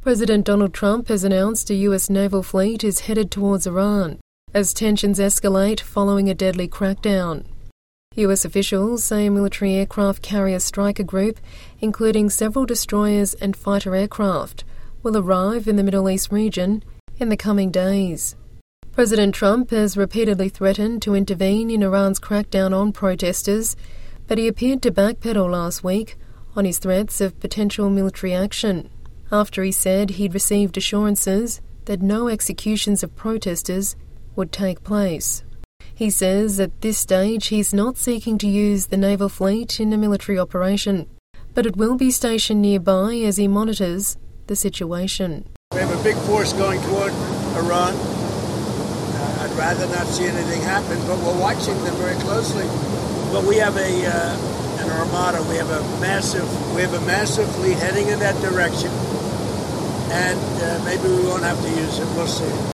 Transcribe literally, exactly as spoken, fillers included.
President Donald Trump has announced a U S naval fleet is headed towards Iran as tensions escalate following a deadly crackdown. U S officials say a military aircraft carrier striker group, including several destroyers and fighter aircraft, will arrive in the Middle East region in the coming days. President Trump has repeatedly threatened to intervene in Iran's crackdown on protesters, but he appeared to backpedal last week on his threats of potential military action, after he said he'd received assurances that no executions of protesters would take place. He says at this stage he's not seeking to use the naval fleet in a military operation, but it will be stationed nearby as he monitors the situation. We have a big force going toward Iran. Uh, I'd rather not see anything happen, but we're watching them very closely. But we have a uh, an armada. We have a massive we have a massive fleet heading in that direction, and uh, maybe we won't have to use it. We'll see.